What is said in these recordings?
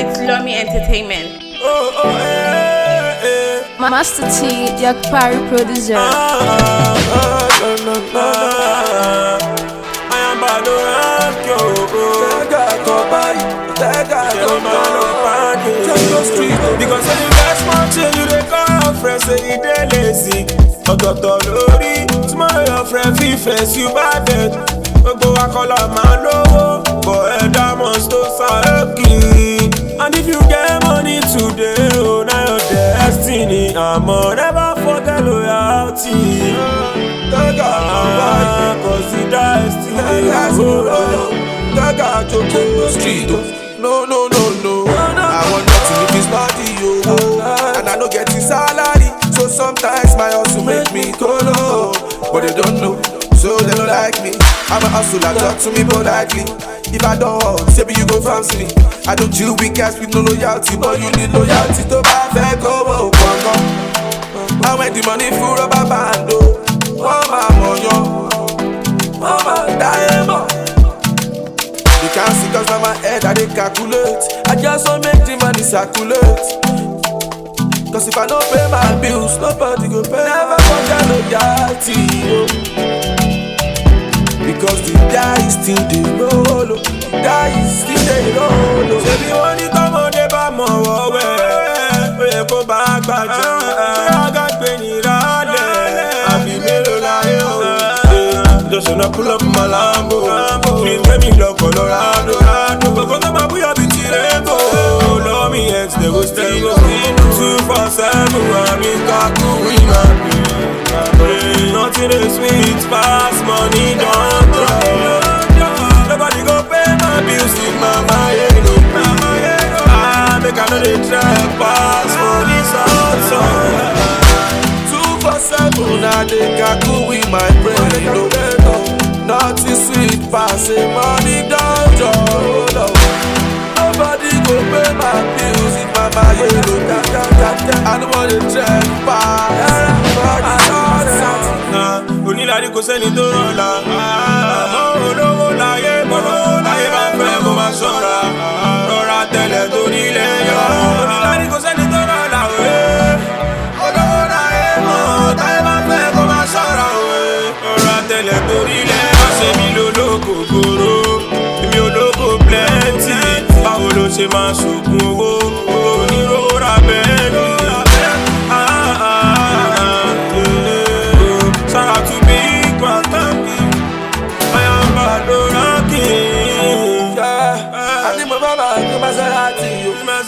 It's Lomi Entertainment. Master T, Jack Parry producer. I am Badoranko. Because when you guys want to, you they call friends, say you they lazy. Lori, tomorrow your friend feel face you bad dead. Go I call a man low, but that must go salary. And if you get money today, oh now your destiny, I'ma never forget loyalty. Cause the destiny street. No. I want nothing if it's not you. And I don't get the salary. So sometimes my hustle make me go low. But they don't know, so they don't like me. I'm a hustler, talk to me politely. If I don't hold, say you go fancy me. I don't chill with guys with no loyalty, but you need loyalty to buy fair go. I went the money for rubber band, oh. Mama monyo, mama diamond. You can't see cause on my head I dey calculate. I just want make the money circulate. Cause if I don't pay my bills, nobody go pay. Never forget loyalty, oh. Because the die still dey roll, the die still dey roll. Say the money come on the back more way. We go back back. I got penny rale. I be melo like just wanna pull up my Lambo. Please let me love Colorado. Because I'm a boy, I be Tirego. Love me ex, they go stay. 247, I'm in Kakuina. Nothing is sweet, fast money, don't drop. Nobody go pay my bills in my mind. I make another try pass for this outside. 247, I dey kaku with my brain. Nothing sweet, pass money, don't drop. Nobody go pay my bills in my mind. I don't want to try pass. Onílàrí kò sẹ́ni tó rọ̀lá. Àmọ́ olówó láyé bá fẹ́ kó máa ṣọ́ra. Rọra tẹ̀lẹ̀ torí ilẹ̀ yọ. Onílàrí kò sẹ́ni tó rọ̀lá. Olówó láyé táyé bá fẹ́ kó máa ṣọ́ra. Rọra tẹ̀lẹ̀ torí ilẹ̀ yọ. Ṣé mi lólógo gbòòrò? Èmi ológo plenty. Báwo ló ṣe máa ṣògùn owó? Oníròó ra bẹ́ẹ̀ni.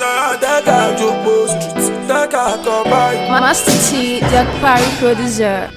Master T, Jack Parry producer.